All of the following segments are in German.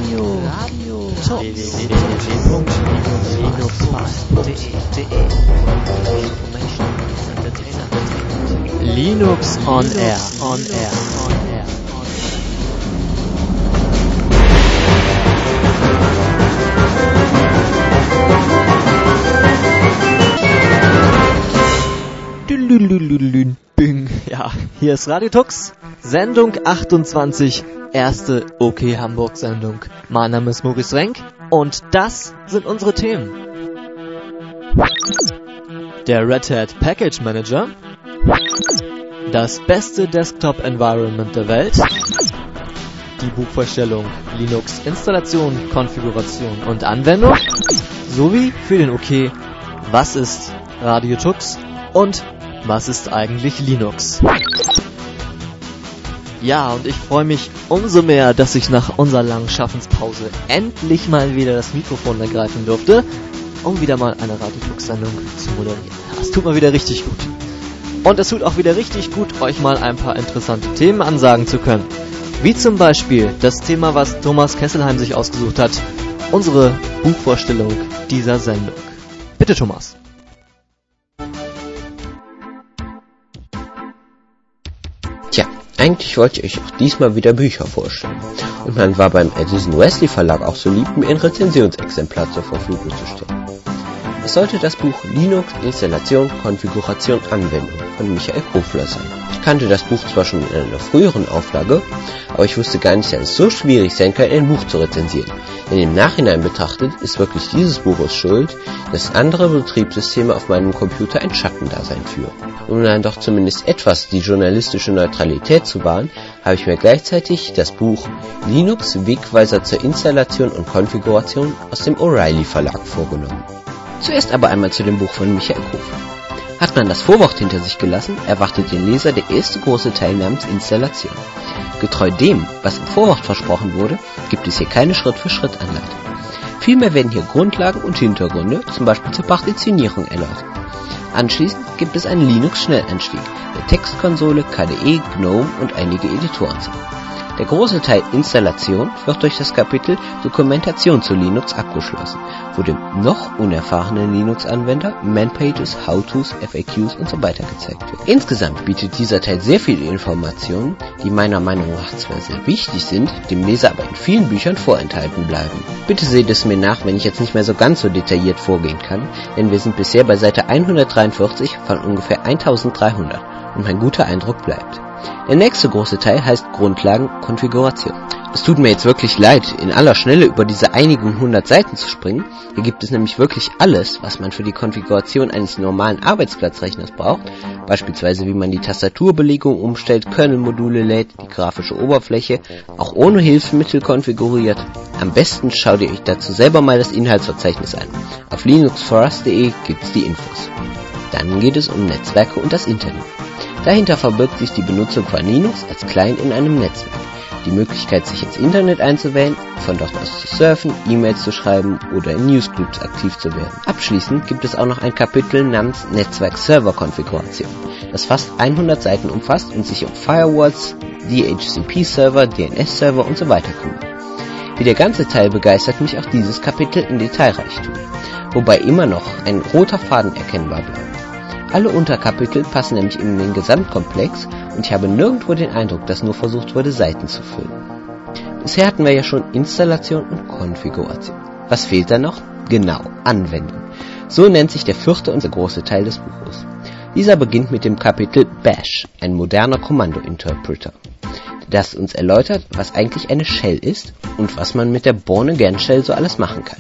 Linux on Air. Bing. Ja, hier ist Radio Tux, Sendung 28, erste OK Hamburg Sendung. Mein Name ist Maurice Renk und das sind unsere Themen. Der Red Hat Package Manager, das beste Desktop Environment der Welt, die Buchvorstellung Linux Installation, Konfiguration und Anwendung, sowie für den OK, was ist Radio Tux und was ist eigentlich Linux? Ja, und ich freue mich umso mehr, dass ich nach unserer langen Schaffenspause endlich mal wieder das Mikrofon ergreifen durfte, um wieder mal eine Radio-Tux-Sendung zu moderieren. Das tut mal wieder richtig gut. Und es tut auch wieder richtig gut, euch mal ein paar interessante Themen ansagen zu können. Wie zum Beispiel das Thema, was Thomas Kesselheim sich ausgesucht hat, unsere Buchvorstellung dieser Sendung. Bitte, Thomas. Eigentlich wollte ich euch auch diesmal wieder Bücher vorstellen. Und man war beim Edison Wesley Verlag auch so lieb, mir ein Rezensionsexemplar zur Verfügung zu stellen. Es sollte das Buch Linux Installation, Konfiguration, Anwendung von Michael Kofler sein. Ich kannte das Buch zwar schon in einer früheren Auflage, aber ich wusste gar nicht, dass es so schwierig sein kann, ein Buch zu rezensieren. Denn im Nachhinein betrachtet ist wirklich dieses Buches schuld, dass andere Betriebssysteme auf meinem Computer ein Schattendasein führen. Um dann doch zumindest etwas die journalistische Neutralität zu wahren, habe ich mir gleichzeitig das Buch Linux Wegweiser zur Installation und Konfiguration aus dem O'Reilly Verlag vorgenommen. Zuerst aber einmal zu dem Buch von Michael Kofler. Hat man das Vorwort hinter sich gelassen, erwartet den Leser der erste große Teil namens Installation. Getreu dem, was im Vorwort versprochen wurde, gibt es hier keine Schritt-für-Schritt-Anleitung. Vielmehr werden hier Grundlagen und Hintergründe, zum Beispiel zur Partitionierung, erläutert. Anschließend gibt es einen Linux-Schnelleinstieg, der Textkonsole, KDE, GNOME und einige Editoren sind. Der große Teil Installation wird durch das Kapitel Dokumentation zu Linux abgeschlossen, wo dem noch unerfahrenen Linux-Anwender Manpages, How-Tos, FAQs und so weiter gezeigt wird. Insgesamt bietet dieser Teil sehr viele Informationen, die meiner Meinung nach zwar sehr wichtig sind, dem Leser aber in vielen Büchern vorenthalten bleiben. Bitte seht es mir nach, wenn ich jetzt nicht mehr so ganz so detailliert vorgehen kann, denn wir sind bisher bei Seite 143 von ungefähr 1300 und mein guter Eindruck bleibt. Der nächste große Teil heißt Grundlagen Konfiguration. Es tut mir jetzt wirklich leid, in aller Schnelle über diese einigen 100 Seiten zu springen. Hier gibt es nämlich wirklich alles, was man für die Konfiguration eines normalen Arbeitsplatzrechners braucht. Beispielsweise wie man die Tastaturbelegung umstellt, Kernelmodule lädt, die grafische Oberfläche auch ohne Hilfsmittel konfiguriert. Am besten schaut ihr euch dazu selber mal das Inhaltsverzeichnis an. Auf linuxforus.de gibt's die Infos. Dann geht es um Netzwerke und das Internet. Dahinter verbirgt sich die Benutzung von Linux als Client in einem Netzwerk, die Möglichkeit, sich ins Internet einzuwählen, von dort aus zu surfen, E-Mails zu schreiben oder in Newsgroups aktiv zu werden. Abschließend gibt es auch noch ein Kapitel namens Netzwerk-Server-Konfiguration, das fast 100 Seiten umfasst und sich um Firewalls, DHCP-Server, DNS-Server und so weiter kümmert. Wie der ganze Teil begeistert mich auch dieses Kapitel in Detailreichtum, wobei immer noch ein roter Faden erkennbar bleibt. Alle Unterkapitel passen nämlich in den Gesamtkomplex und ich habe nirgendwo den Eindruck, dass nur versucht wurde, Seiten zu füllen. Bisher hatten wir ja schon Installation und Konfiguration. Was fehlt da noch? Genau, Anwendung. So nennt sich der vierte und der große Teil des Buches. Dieser beginnt mit dem Kapitel Bash, ein moderner Kommando-Interpreter, das uns erläutert, was eigentlich eine Shell ist und was man mit der Born-Again-Shell so alles machen kann.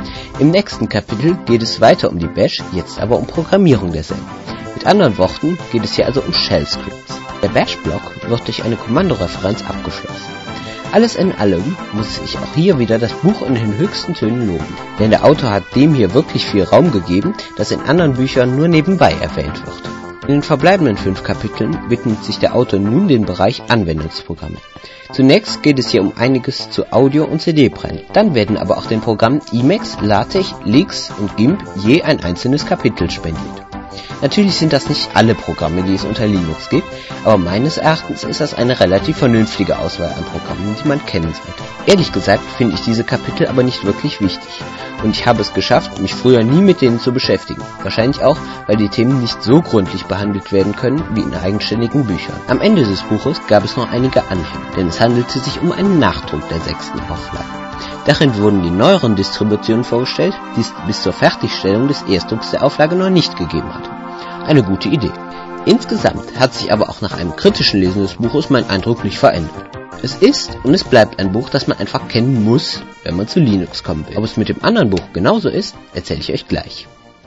Im nächsten Kapitel geht es weiter um die Bash, jetzt aber um Programmierung derselben. Mit anderen Worten geht es hier also um Shell-Scripts. Der Bash-Block wird durch eine Kommandoreferenz abgeschlossen. Alles in allem muss ich auch hier wieder das Buch in den höchsten Tönen loben, denn der Autor hat dem hier wirklich viel Raum gegeben, das in anderen Büchern nur nebenbei erwähnt wird. In den verbleibenden 5 Kapiteln widmet sich der Autor nun dem Bereich Anwendungsprogramme. Zunächst geht es hier um einiges zu Audio- und CD-Brennen. Dann werden aber auch den Programmen Emacs, LaTeX, Lex und GIMP je ein einzelnes Kapitel spendiert. Natürlich sind das nicht alle Programme, die es unter Linux gibt, aber meines Erachtens ist das eine relativ vernünftige Auswahl an Programmen, die man kennen sollte. Ehrlich gesagt finde ich diese Kapitel aber nicht wirklich wichtig. Und ich habe es geschafft, mich früher nie mit denen zu beschäftigen. Wahrscheinlich auch, weil die Themen nicht so gründlich behandelt werden können wie in eigenständigen Büchern. Am Ende des Buches gab es noch einige Anhänge, denn es handelte sich um einen Nachdruck der 6. Auflage. Darin wurden die neueren Distributionen vorgestellt, die es bis zur Fertigstellung des Erstdrucks der Auflage noch nicht gegeben hatte. Eine gute Idee. Insgesamt hat sich aber auch nach einem kritischen Lesen des Buches mein Eindruck nicht verändert. Es ist und es bleibt ein Buch, das man einfach kennen muss, wenn man zu Linux kommen will. Ob es mit dem anderen Buch genauso ist, erzähle ich euch gleich.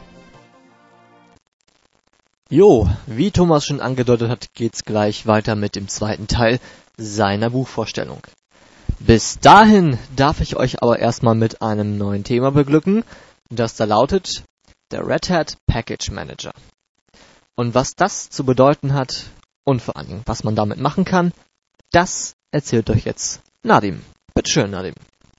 Jo, wie Thomas schon angedeutet hat, geht's gleich weiter mit dem zweiten Teil seiner Buchvorstellung. Bis dahin darf ich euch aber erstmal mit einem neuen Thema beglücken, das da lautet der Red Hat Package Manager. Und was das zu bedeuten hat und vor allen Dingen, was man damit machen kann, das erzählt euch jetzt Nadim. Bitteschön, Nadim.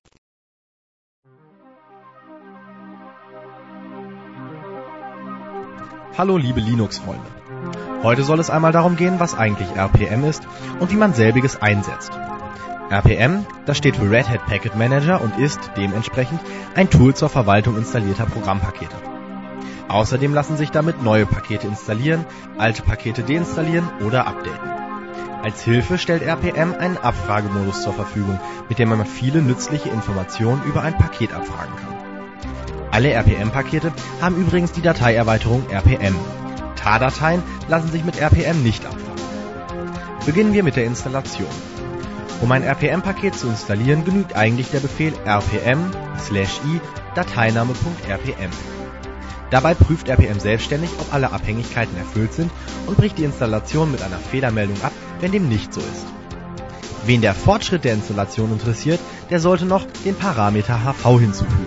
Hallo liebe Linux-Freunde. Heute soll es einmal darum gehen, was eigentlich RPM ist und wie man selbiges einsetzt. RPM, das steht für Red Hat Package Manager und ist dementsprechend ein Tool zur Verwaltung installierter Programmpakete. Außerdem lassen sich damit neue Pakete installieren, alte Pakete deinstallieren oder updaten. Als Hilfe stellt RPM einen Abfragemodus zur Verfügung, mit dem man viele nützliche Informationen über ein Paket abfragen kann. Alle RPM-Pakete haben übrigens die Dateierweiterung RPM. TAR-Dateien lassen sich mit RPM nicht abfragen. Beginnen wir mit der Installation. Um ein RPM-Paket zu installieren, genügt eigentlich der Befehl rpm/i Dateiname.rpm. Dabei prüft RPM selbstständig, ob alle Abhängigkeiten erfüllt sind und bricht die Installation mit einer Fehlermeldung ab, wenn dem nicht so ist. Wen der Fortschritt der Installation interessiert, der sollte noch den Parameter HV hinzufügen.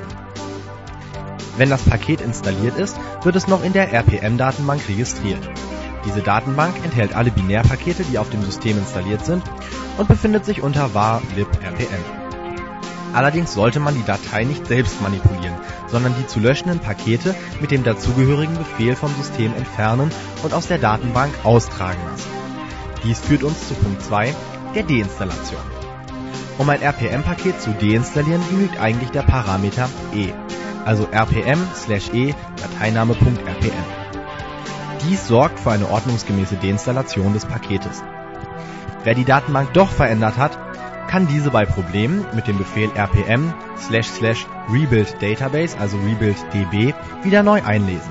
Wenn das Paket installiert ist, wird es noch in der RPM-Datenbank registriert. Diese Datenbank enthält alle Binärpakete, die auf dem System installiert sind und befindet sich unter var lib rpm. Allerdings sollte man die Datei nicht selbst manipulieren, sondern die zu löschenden Pakete mit dem dazugehörigen Befehl vom System entfernen und aus der Datenbank austragen lassen. Dies führt uns zu Punkt 2, der Deinstallation. Um ein RPM-Paket zu deinstallieren, genügt eigentlich der Parameter e, also rpm/e Dateiname.rpm. Dies sorgt für eine ordnungsgemäße Deinstallation des Paketes. Wer die Datenbank doch verändert hat, kann diese bei Problemen mit dem Befehl rpm//rebuild database, also rebuild db, wieder neu einlesen.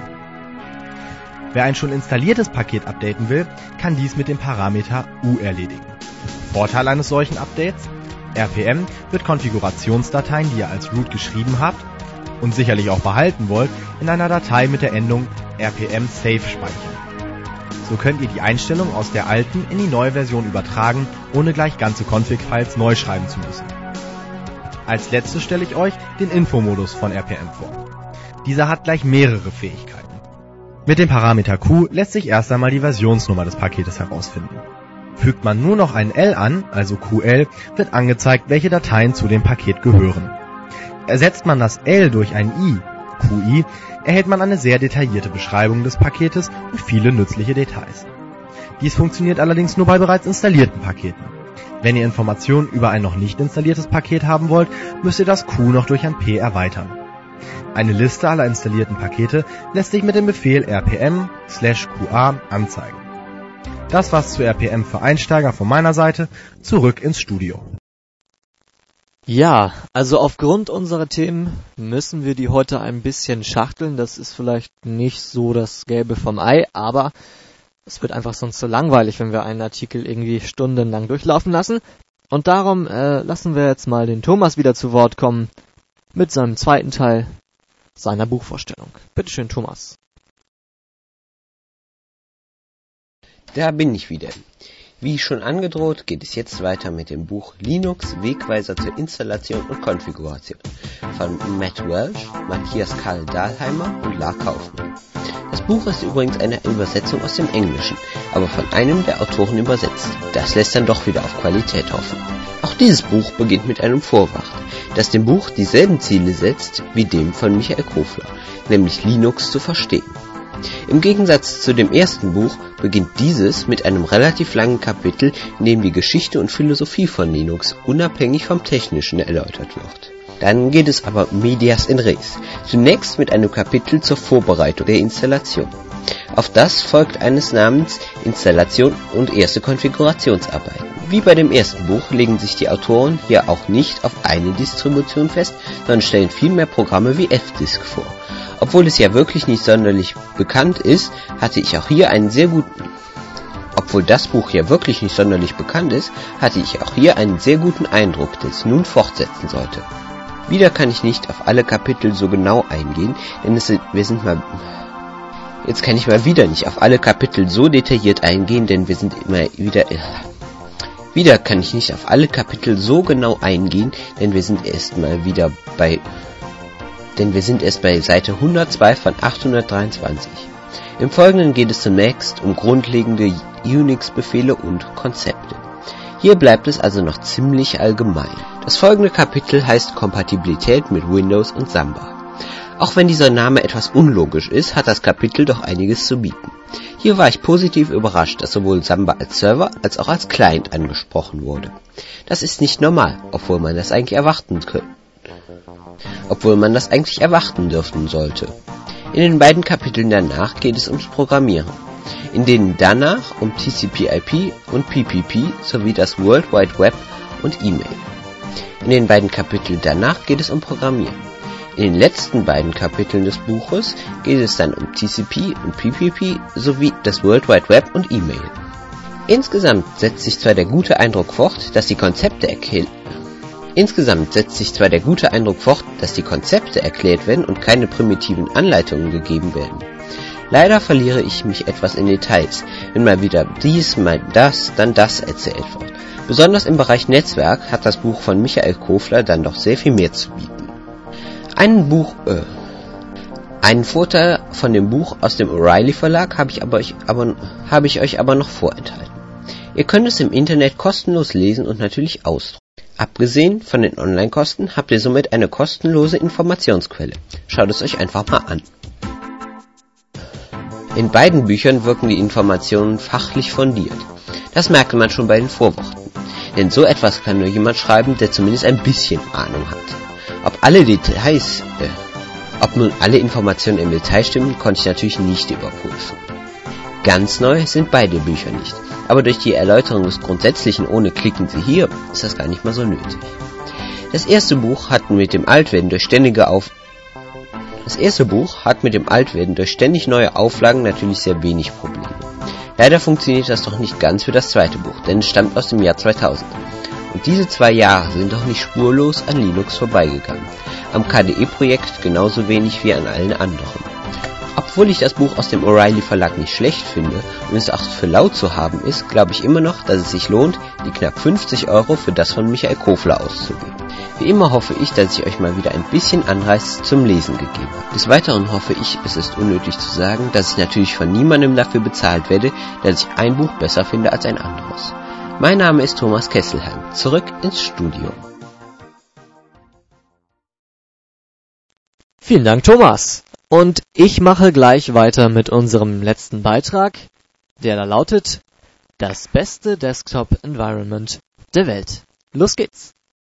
Wer ein schon installiertes Paket updaten will, kann dies mit dem Parameter u erledigen. Vorteil eines solchen Updates: RPM wird Konfigurationsdateien, die ihr als root geschrieben habt und sicherlich auch behalten wollt, in einer Datei mit der Endung rpm-save speichern. So könnt ihr die Einstellung aus der alten in die neue Version übertragen, ohne gleich ganze Config-Files neu schreiben zu müssen. Als letztes stelle ich euch den Infomodus von RPM vor. Dieser hat gleich mehrere Fähigkeiten. Mit dem Parameter q lässt sich erst einmal die Versionsnummer des Paketes herausfinden. Fügt man nur noch ein L an, also QL, wird angezeigt, welche Dateien zu dem Paket gehören. Ersetzt man das L durch ein I, QI, erhält man eine sehr detaillierte Beschreibung des Paketes und viele nützliche Details. Dies funktioniert allerdings nur bei bereits installierten Paketen. Wenn ihr Informationen über ein noch nicht installiertes Paket haben wollt, müsst ihr das Q noch durch ein P erweitern. Eine Liste aller installierten Pakete lässt sich mit dem Befehl rpm/qa anzeigen. Das war's zu RPM für Einsteiger von meiner Seite. Zurück ins Studio. Ja, also aufgrund unserer Themen müssen wir die heute ein bisschen schachteln. Das ist vielleicht nicht so das Gelbe vom Ei, aber es wird einfach sonst so langweilig, wenn wir einen Artikel irgendwie stundenlang durchlaufen lassen. Und darum lassen wir jetzt mal den Thomas wieder zu Wort kommen mit seinem zweiten Teil seiner Buchvorstellung. Bitteschön, Thomas. Da bin ich wieder. Wie schon angedroht, geht es jetzt weiter mit dem Buch Linux Wegweiser zur Installation und Konfiguration von Matt Welch, Matthias Karl Dahlheimer und La Kaufmann. Das Buch ist übrigens eine Übersetzung aus dem Englischen, aber von einem der Autoren übersetzt. Das lässt dann doch wieder auf Qualität hoffen. Auch dieses Buch beginnt mit einem Vorwort, das dem Buch dieselben Ziele setzt wie dem von Michael Kofler, nämlich Linux zu verstehen. Im Gegensatz zu dem ersten Buch beginnt dieses mit einem relativ langen Kapitel, in dem die Geschichte und Philosophie von Linux unabhängig vom Technischen erläutert wird. Dann geht es aber medias in res. Zunächst mit einem Kapitel zur Vorbereitung der Installation. Auf das folgt eines namens Installation und erste Konfigurationsarbeiten. Wie bei dem ersten Buch legen sich die Autoren hier auch nicht auf eine Distribution fest, sondern stellen vielmehr Programme wie Fdisk vor. Obwohl es ja wirklich nicht sonderlich bekannt ist, hatte ich auch hier einen sehr guten Eindruck, den es nun fortsetzen sollte. Wieder kann ich nicht auf alle Kapitel so genau eingehen, denn Jetzt kann ich mal wieder nicht auf alle Kapitel so detailliert eingehen, denn wir sind erst bei Seite 102 von 823. Im Folgenden geht es zunächst um grundlegende Unix-Befehle und Konzepte. Hier bleibt es also noch ziemlich allgemein. Das folgende Kapitel heißt Kompatibilität mit Windows und Samba. Auch wenn dieser Name etwas unlogisch ist, hat das Kapitel doch einiges zu bieten. Hier war ich positiv überrascht, dass sowohl Samba als Server als auch als Client angesprochen wurde. Das ist nicht normal, obwohl man das eigentlich erwarten dürfen sollte. In den beiden Kapiteln danach geht es ums Programmieren, in denen danach um TCP/IP und PPP sowie das World Wide Web und E-Mail. In den beiden Kapiteln danach geht es um Programmieren. In den letzten beiden Kapiteln des Buches geht es dann um TCP und PPP sowie das World Wide Web und E-Mail. Insgesamt setzt sich zwar der gute Eindruck fort, dass die Konzepte erklärt werden und keine primitiven Anleitungen gegeben werden. Leider verliere ich mich etwas in Details, wenn mal wieder dies, mal das, dann das erzählt wird. Besonders im Bereich Netzwerk hat das Buch von Michael Kofler dann doch sehr viel mehr zu bieten. Einen Vorteil von dem Buch aus dem O'Reilly Verlag habe ich euch aber noch vorenthalten. Ihr könnt es im Internet kostenlos lesen und natürlich ausdrucken. Abgesehen von den Online-Kosten habt ihr somit eine kostenlose Informationsquelle. Schaut es euch einfach mal an. In beiden Büchern wirken die Informationen fachlich fundiert. Das merkte man schon bei den Vorworten. Denn so etwas kann nur jemand schreiben, der zumindest ein bisschen Ahnung hat. Ob nun alle Informationen im Detail stimmen, konnte ich natürlich nicht überprüfen. Ganz neu sind beide Bücher nicht, aber durch die Erläuterung des Grundsätzlichen ohne Klicken Sie hier ist das gar nicht mal so nötig. Das erste Buch hat mit dem Altwerden durch ständig neue Auflagen natürlich sehr wenig Probleme. Leider funktioniert das doch nicht ganz für das zweite Buch, denn es stammt aus dem Jahr 2000. Und diese 2 Jahre sind doch nicht spurlos an Linux vorbeigegangen. Am KDE-Projekt genauso wenig wie an allen anderen. Obwohl ich das Buch aus dem O'Reilly Verlag nicht schlecht finde und es auch für laut zu haben ist, glaube ich immer noch, dass es sich lohnt, die knapp 50 € für das von Michael Kofler auszugeben. Wie immer hoffe ich, dass ich euch mal wieder ein bisschen Anreiz zum Lesen gegeben habe. Des Weiteren hoffe ich, es ist unnötig zu sagen, dass ich natürlich von niemandem dafür bezahlt werde, dass ich ein Buch besser finde als ein anderes. Mein Name ist Thomas Kesselheim. Zurück ins Studio. Vielen Dank, Thomas. Und ich mache gleich weiter mit unserem letzten Beitrag, der da lautet: Das beste Desktop-Environment der Welt. Los geht's!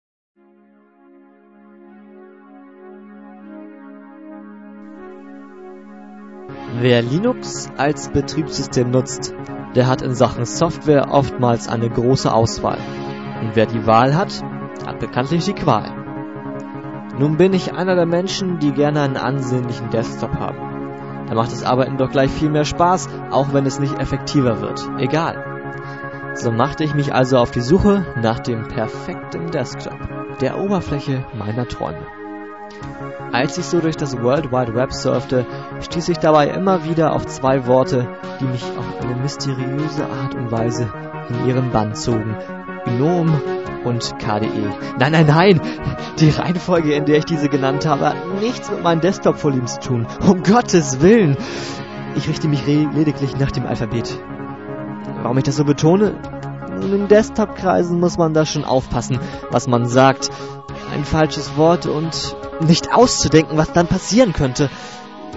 Wer Linux als Betriebssystem nutzt, der hat in Sachen Software oftmals eine große Auswahl. Und wer die Wahl hat, hat bekanntlich die Qual. Nun bin ich einer der Menschen, die gerne einen ansehnlichen Desktop haben. Da macht das Arbeiten doch gleich viel mehr Spaß, auch wenn es nicht effektiver wird. Egal. So machte ich mich also auf die Suche nach dem perfekten Desktop, der Oberfläche meiner Träume. Als ich so durch das World Wide Web surfte, stieß ich dabei immer wieder auf 2 Worte, die mich auf eine mysteriöse Art und Weise in ihren Bann zogen. GNOME und KDE. Nein, die Reihenfolge, in der ich diese genannt habe, hat nichts mit meinen Desktop-Vorlieben zu tun. Um Gottes Willen! Ich richte mich lediglich nach dem Alphabet. Warum ich das so betone? In Desktop-Kreisen muss man da schon aufpassen, was man sagt. Ein falsches Wort und nicht auszudenken, was dann passieren könnte.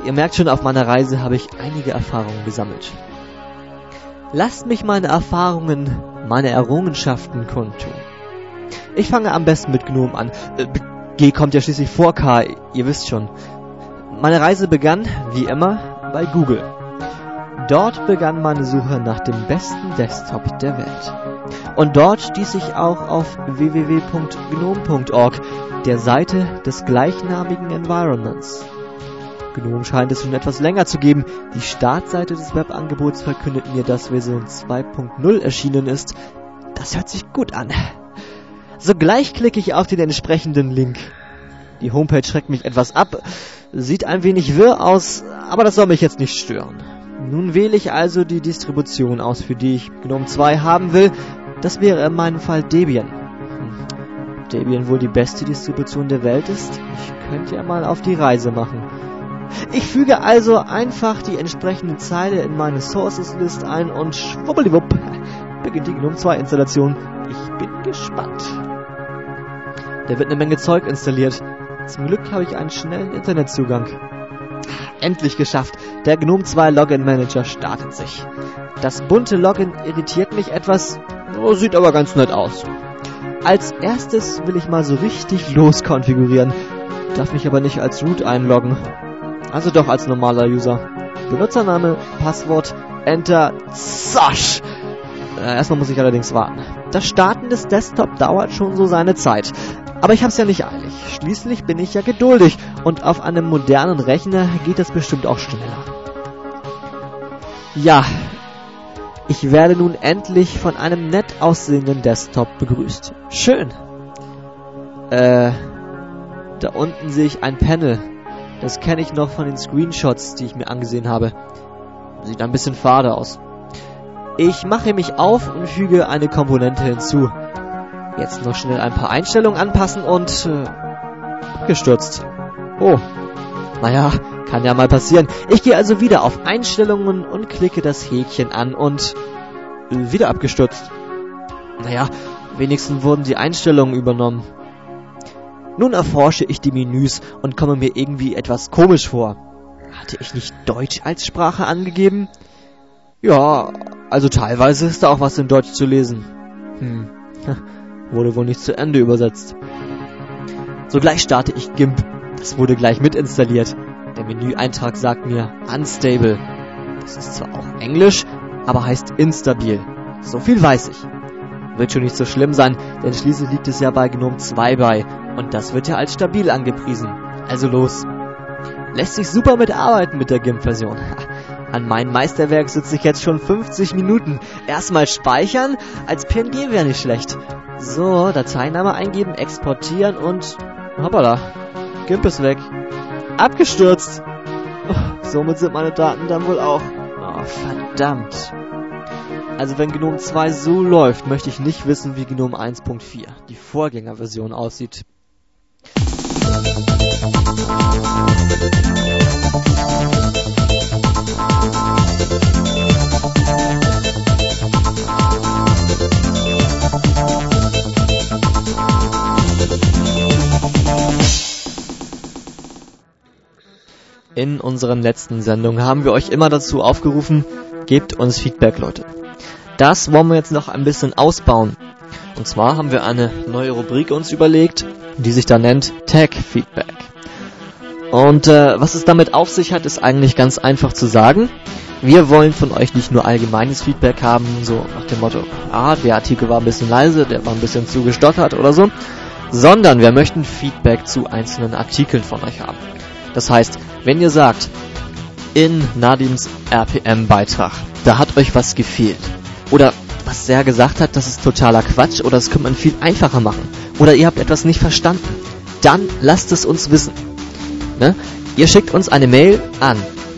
ihr merkt schon, auf meiner Reise habe ich einige Erfahrungen gesammelt. Lasst mich meine Erfahrungen, meine Errungenschaften kundtun. Ich fange am besten mit GNOME an. G kommt ja schließlich vor K, ihr wisst schon. Meine Reise begann, wie immer, bei Google. Dort begann meine Suche nach dem besten Desktop der Welt. Und dort stieß ich auch auf www.gnome.org, der Seite des gleichnamigen Environments. GNOME scheint es schon etwas länger zu geben. Die Startseite des Webangebots verkündet mir, dass Version 2.0 erschienen ist. Das hört sich gut an. Sogleich klicke ich auf den entsprechenden Link. Die Homepage schreckt mich etwas ab, sieht ein wenig wirr aus, aber das soll mich jetzt nicht stören. Nun wähle ich also die Distribution aus, für die ich GNOME 2 haben will. Das wäre in meinem Fall Debian. Debian wohl die beste Distribution der Welt ist? Ich könnte ja mal auf die Reise machen. Ich füge also einfach die entsprechende Zeile in meine Sources-List ein und schwubbeliwupp beginnt die GNOME 2 Installation. Ich bin gespannt. Da wird eine Menge Zeug installiert. Zum Glück habe ich einen schnellen Internetzugang. Endlich geschafft. Der GNOME 2 Login Manager startet sich. Das bunte Login irritiert mich etwas, sieht aber ganz nett aus. Als erstes will ich mal so richtig loskonfigurieren, darf mich aber nicht als Root einloggen. Also doch als normaler User. Benutzername, Passwort, Enter, Zosch! Erstmal muss ich allerdings warten. Das Starten des Desktop dauert schon so seine Zeit. Aber ich hab's ja nicht eilig. Schließlich bin ich ja geduldig und auf einem modernen Rechner geht das bestimmt auch schneller. Ja, ich werde nun endlich von einem nett aussehenden Desktop begrüßt. Schön. Da unten sehe ich ein Panel. Das kenne ich noch von den Screenshots, die ich mir angesehen habe. Sieht ein bisschen fade aus. Ich mache mich auf und füge eine Komponente hinzu. Jetzt noch schnell ein paar Einstellungen anpassen und abgestürzt. Oh, naja, kann ja mal passieren. Ich gehe also wieder auf Einstellungen und klicke das Häkchen an und wieder abgestürzt. Naja, wenigstens wurden die Einstellungen übernommen. Nun erforsche ich die Menüs und komme mir irgendwie etwas komisch vor. Hatte ich nicht Deutsch als Sprache angegeben? Ja, also teilweise ist da auch was in Deutsch zu lesen. Wurde wohl nicht zu Ende übersetzt. Sogleich starte ich GIMP. Das wurde gleich mit installiert. Der Menüeintrag sagt mir Unstable. Das ist zwar auch Englisch, aber heißt instabil. So viel weiß ich. Wird schon nicht so schlimm sein, denn schließlich liegt es ja bei GNOME 2 bei. Und das wird ja als stabil angepriesen. Also los. Lässt sich super mitarbeiten mit der GIMP-Version. An meinem Meisterwerk sitze ich jetzt schon 50 Minuten. Erstmal speichern, als PNG wäre nicht schlecht. So, Dateiname eingeben, exportieren und... hoppala, GIMP ist weg. Abgestürzt. Somit sind meine Daten dann wohl auch... oh, verdammt. Also wenn GNOME 2 so läuft, möchte ich nicht wissen, wie GNOME 1.4, die Vorgängerversion, aussieht. In unseren letzten Sendungen haben wir euch immer dazu aufgerufen, gebt uns Feedback, Leute. Das wollen wir jetzt noch ein bisschen ausbauen. Und zwar haben wir eine neue Rubrik uns überlegt, die sich da nennt Tech Feedback. Und was es damit auf sich hat, ist eigentlich ganz einfach zu sagen. Wir wollen von euch nicht nur allgemeines Feedback haben, so nach dem Motto, der Artikel war ein bisschen leise, der war ein bisschen zu gestottert oder so, sondern wir möchten Feedback zu einzelnen Artikeln von euch haben. Das heißt, wenn ihr sagt, in Nadims RPM-Beitrag, da hat euch was gefehlt, oder was der gesagt hat, das ist totaler Quatsch, oder das könnte man viel einfacher machen, oder ihr habt etwas nicht verstanden, dann lasst es uns wissen. Ne? Ihr schickt uns eine Mail an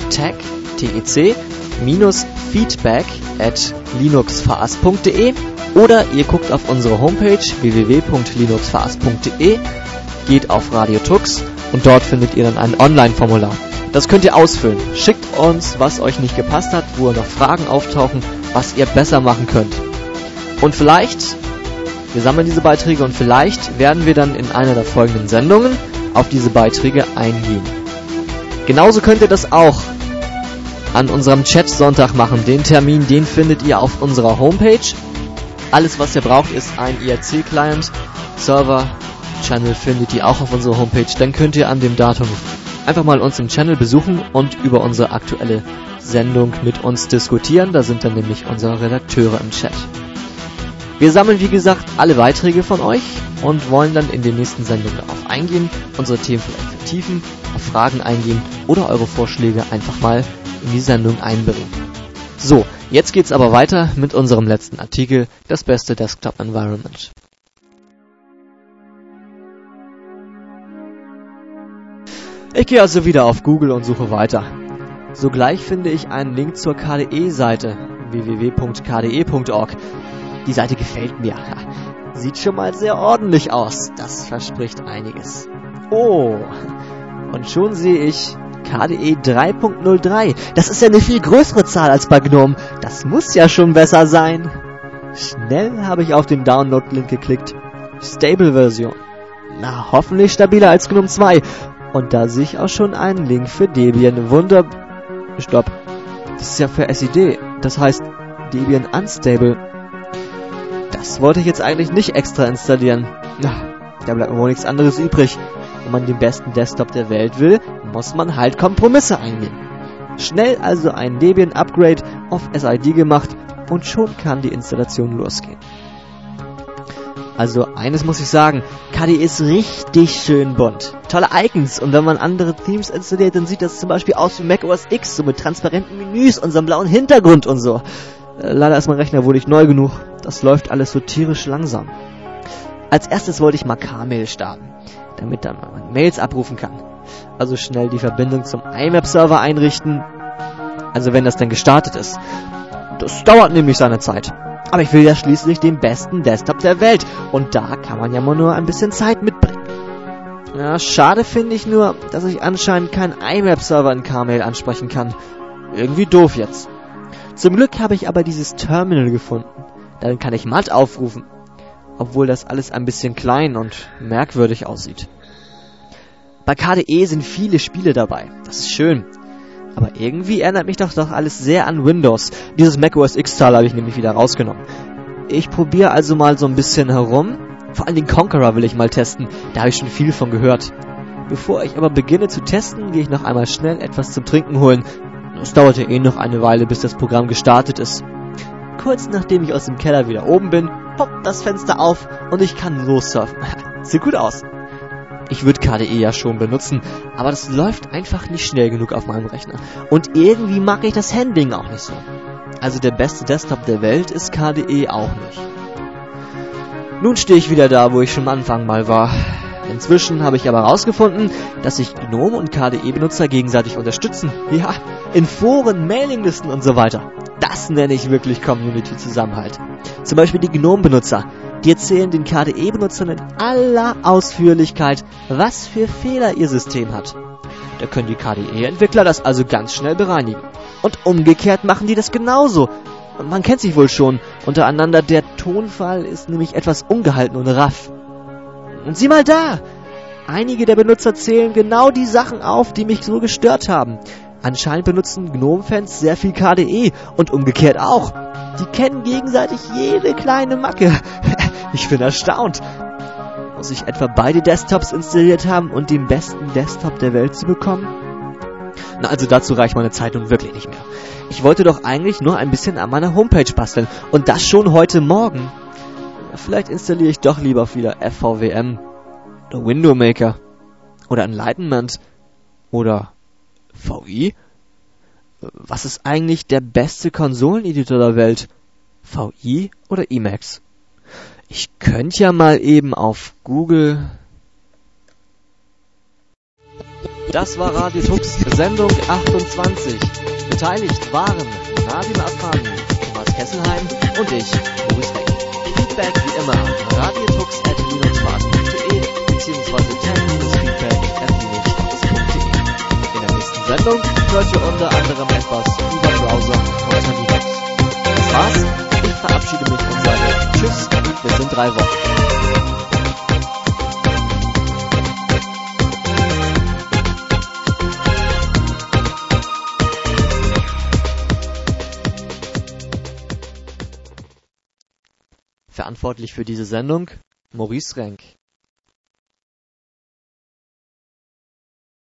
tech-feedback@linuxfast.de oder ihr guckt auf unsere Homepage www.linuxfast.de, geht auf Radio Tux und dort findet ihr dann ein Online-Formular. Das könnt ihr ausfüllen. Schickt uns, was euch nicht gepasst hat, wo noch Fragen auftauchen, was ihr besser machen könnt. Und vielleicht, wir sammeln diese Beiträge und vielleicht werden wir dann in einer der folgenden Sendungen auf diese Beiträge eingehen. Genauso könnt ihr das auch an unserem Chat-Sonntag machen. Den Termin, den findet ihr auf unserer Homepage. Alles, was ihr braucht, ist ein IRC-Client. Server-Channel findet ihr auch auf unserer Homepage. Dann könnt ihr an dem Datum einfach mal uns im Channel besuchen und über unsere aktuelle Sendung mit uns diskutieren. Da sind dann nämlich unsere Redakteure im Chat. Wir sammeln, wie gesagt, alle Beiträge von euch und wollen dann in den nächsten Sendungen darauf eingehen, unsere Themen vielleicht vertiefen, auf Fragen eingehen oder eure Vorschläge einfach mal in die Sendung einbringen. So, jetzt geht's aber weiter mit unserem letzten Artikel, das beste Desktop Environment. Ich gehe also wieder auf Google und suche weiter. Sogleich finde ich einen Link zur KDE-Seite, www.kde.org. Die Seite gefällt mir. Sieht schon mal sehr ordentlich aus. Das verspricht einiges. Oh, und schon sehe ich KDE 3.03. Das ist ja eine viel größere Zahl als bei GNOME. Das muss ja schon besser sein. Schnell habe ich auf den Download-Link geklickt. Stable-Version. Na, hoffentlich stabiler als GNOME 2. Und da sehe ich auch schon einen Link für Debian. Stopp. Das ist ja für SID. Das heißt Debian Unstable. Das wollte ich jetzt eigentlich nicht extra installieren. Da bleibt mir wohl nichts anderes übrig. Wenn man den besten Desktop der Welt will, muss man halt Kompromisse eingehen. Schnell also ein Debian-Upgrade auf SID gemacht und schon kann die Installation losgehen. Also eines muss ich sagen, KDE ist richtig schön bunt. Tolle Icons und wenn man andere Themes installiert, dann sieht das zum Beispiel aus wie Mac OS X, so mit transparenten Menüs und so einem blauen Hintergrund und so. Leider ist mein Rechner wohl nicht neu genug. Das läuft alles so tierisch langsam. Als erstes wollte ich mal Kmail starten, damit dann man Mails abrufen kann. Also schnell die Verbindung zum IMAP-Server einrichten. Also wenn das denn gestartet ist. Das dauert nämlich seine Zeit. Aber ich will ja schließlich den besten Desktop der Welt. Und da kann man ja mal nur ein bisschen Zeit mitbringen. Ja, schade finde ich nur, dass ich anscheinend keinen IMAP-Server in Kmail ansprechen kann. Irgendwie doof jetzt. Zum Glück habe ich aber dieses Terminal gefunden. Dann kann ich MAT aufrufen. Obwohl das alles ein bisschen klein und merkwürdig aussieht. Bei KDE sind viele Spiele dabei. Das ist schön. Aber irgendwie erinnert mich doch alles sehr an Windows. Dieses Mac OS X-Teil habe ich nämlich wieder rausgenommen. Ich probiere also mal so ein bisschen herum. Vor allem den Conqueror will ich mal testen. Da habe ich schon viel von gehört. Bevor ich aber beginne zu testen, gehe ich noch einmal schnell etwas zum Trinken holen. Es dauerte noch eine Weile, bis das Programm gestartet ist. Kurz nachdem ich aus dem Keller wieder oben bin, poppt das Fenster auf und ich kann lossurfen. Sieht gut aus. Ich würde KDE ja schon benutzen, aber das läuft einfach nicht schnell genug auf meinem Rechner. Und irgendwie mag ich das Handling auch nicht so. Also der beste Desktop der Welt ist KDE auch nicht. Nun stehe ich wieder da, wo ich schon am Anfang mal war. Inzwischen habe ich aber herausgefunden, dass sich GNOME und KDE-Benutzer gegenseitig unterstützen. Ja, in Foren, Mailinglisten und so weiter. Das nenne ich wirklich Community-Zusammenhalt. Zum Beispiel die GNOME-Benutzer. Die erzählen den KDE-Benutzern in aller Ausführlichkeit, was für Fehler ihr System hat. Da können die KDE-Entwickler das also ganz schnell bereinigen. Und umgekehrt machen die das genauso. Und man kennt sich wohl schon untereinander. Der Tonfall ist nämlich etwas ungehalten und raff. Und sieh mal da! Einige der Benutzer zählen genau die Sachen auf, die mich so gestört haben. Anscheinend benutzen GNOME-Fans sehr viel KDE und umgekehrt auch. Die kennen gegenseitig jede kleine Macke. Ich bin erstaunt. Muss ich etwa beide Desktops installiert haben, um den besten Desktop der Welt zu bekommen? Na, also dazu reicht meine Zeit nun wirklich nicht mehr. Ich wollte doch eigentlich nur ein bisschen an meiner Homepage basteln. Und das schon heute Morgen. Vielleicht installiere ich doch lieber wieder FVWM. Oder Window Maker. Oder Enlightenment. Oder VI? Was ist eigentlich der beste Konsoleneditor der Welt? VI oder Emacs? Ich könnte ja mal eben auf Google... Das war Radio Tux, Sendung 28. Beteiligt waren Nadim Afrani, Thomas Kesselheim und ich, Boris Beck. Feedback wie immer an radiotux@linuxspaß.de bzw. technisches-feedback@linuxspaß.de. In der nächsten Sendung hört ihr unter anderem etwas über Browser unter Linux. Das war's, ich verabschiede mich und sage Tschüss, bis in 3 Wochen. Verantwortlich für diese Sendung Maurice Renk.